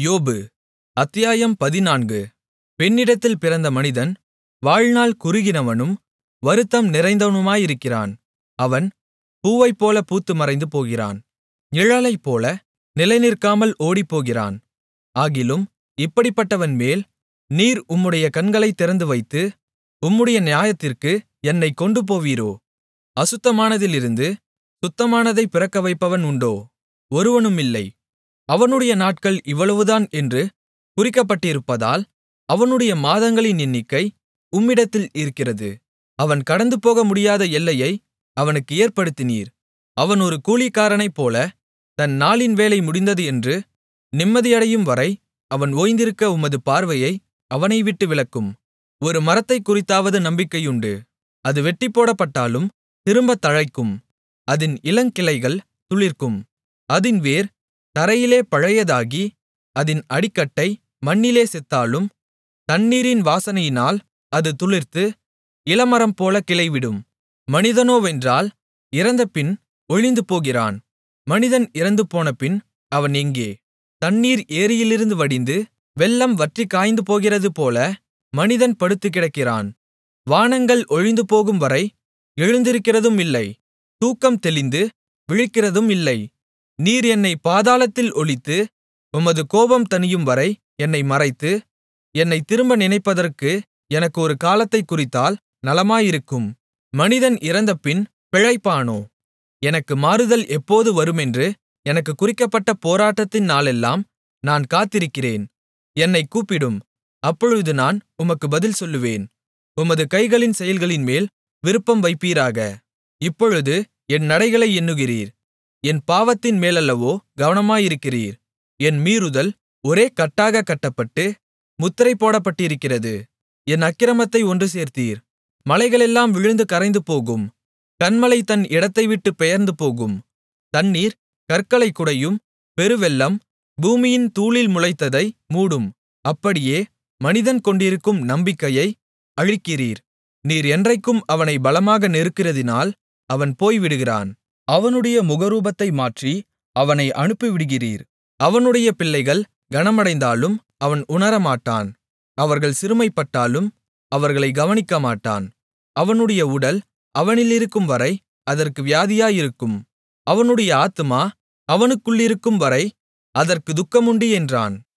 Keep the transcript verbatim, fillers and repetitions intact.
யோபு அத்தியாயம் பதினான்கு பெண்ணிடத்தில் பிறந்த மனிதன் வாழ்நாள் குறுகினவனும் வருத்தம் நிறைந்தவனுமாயிருக்கிறான். அவன் பூவைப்போல பூத்து மறைந்து போகிறான், நிழலைப்போல நிலைநிற்காமல் ஓடிப்போகிறான். ஆகிலும் இப்படிப்பட்டவன்மேல் நீர் உம்முடைய கண்களைத் திறந்துவைத்து, உம்முடைய நியாயத்திற்கு என்னைக் கொண்டுபோவீரோ? அசுத்தமானதிலிருந்து சுத்தமானதைப் பிறக்கவைப்பவன் உண்டோ? ஒருவனுமில்லை. அவனுடைய நாட்கள் இவ்வளவுதான் என்று குறிக்கப்பட்டிருப்பதால், அவனுடைய மாதங்களின் எண்ணிக்கை உம்மிடத்தில் இருக்கிறது. அவன் கடந்துபோக முடியாத எல்லையை அவனுக்கு ஏற்படுத்தினீர். அவன் ஒரு கூலிக்காரனைப்போல தன் நாளின் வேலை முடிந்தது என்று நிம்மதியடையும்வரை அவன் ஓய்ந்திருக்க உமது பார்வையை அவனைவிட்டு விலக்கும். ஒரு மரத்தைக் குறித்தாவது நம்பிக்கையுண்டு. அது வெட்டிப்போடப்பட்டாலும் திரும்பத் தழைக்கும். அதின் இளங்கிளைகள் துளிர்க்கும். அதின் வேர் தரையிலே பழையதாகி, அதின் அடிக்கட்டை மண்ணிலே செத்தாலும், தண்ணீரின் வாசனையினால் அது துளிர்த்து இளமரம்போல கிளைவிடும். மனிதனோவென்றால் இறந்தபின் ஒழிந்துபோகிறான். மனிதன் இறந்துபோனபின் அவன் எங்கே? தண்ணீர் ஏரியிலிருந்து வடிந்து வெள்ளம் வற்றிக் காய்ந்து போகிறதுபோல மனிதன் படுத்துக்கிடக்கிறான். வானங்கள் ஒழிந்துபோகும்வரை எழுந்திருக்கிறதும் இல்லை, தூக்கம் தெளிந்து விழிக்கிறதும் இல்லை. நீர் என்னைப் பாதாளத்தில் ஒளித்து, உமது கோபம் தணியும்வரை என்னை மறைத்து, என்னைத் திரும்ப நினைப்பதற்கு எனக்கு ஒரு காலத்தைக் குறித்தால் நலமாயிருக்கும். மனிதன் இறந்தபின் பிழைப்பானோ? எனக்கு மாறுதல் எப்போது வருமென்று எனக்குக் குறிக்கப்பட்ட போராட்டத்தின் நாளெல்லாம் நான் காத்திருக்கிறேன். என்னைக் கூப்பிடும், அப்பொழுது நான் உமக்கு பதில் சொல்லுவேன். உமது கைகளின் செயல்களின்மேல் விருப்பம் வைப்பீராக. இப்பொழுது என் நடைகளை எண்ணுகிறீர். என் பாவத்தின் மேலல்லவோ கவனமாயிருக்கிறீர். என் மீறுதல் ஒரே கட்டாகக் கட்டப்பட்டு முத்திரை போடப்பட்டிருக்கிறது. என் அக்கிரமத்தை ஒன்று சேர்த்தீர். மலைகளெல்லாம் விழுந்து கரைந்து போகும். கன்மலை தன் இடத்தைவிட்டுப் பெயர்ந்து போகும். தண்ணீர் கற்களைக் குடையும். பெருவெள்ளம் பூமியின் தூளில் முளைத்ததை மூடும். அப்படியே மனிதன் கொண்டிருக்கும் நம்பிக்கையை அழிக்கிறீர். நீர் என்றைக்கும் அவனை பலமாக நெருக்குகிறதினால் அவன் போய்விடுகிறான். அவனுடைய முகரூபத்தை மாற்றி அவனை அனுப்பிவிடுகிறீர். அவனுடைய பிள்ளைகள் கனமடைந்தாலும் அவன் உணரமாட்டான். அவர்கள் சிறுமைப்பட்டாலும் அவர்களை கவனிக்கமாட்டான். அவனுடைய உடல் அவனிலிருக்கும்வரை அதற்கு வியாதியாயிருக்கும். அவனுடைய ஆத்துமா அவனுக்குள்ளிருக்கும்வரை அதற்கு துக்கமுண்டு என்றான்.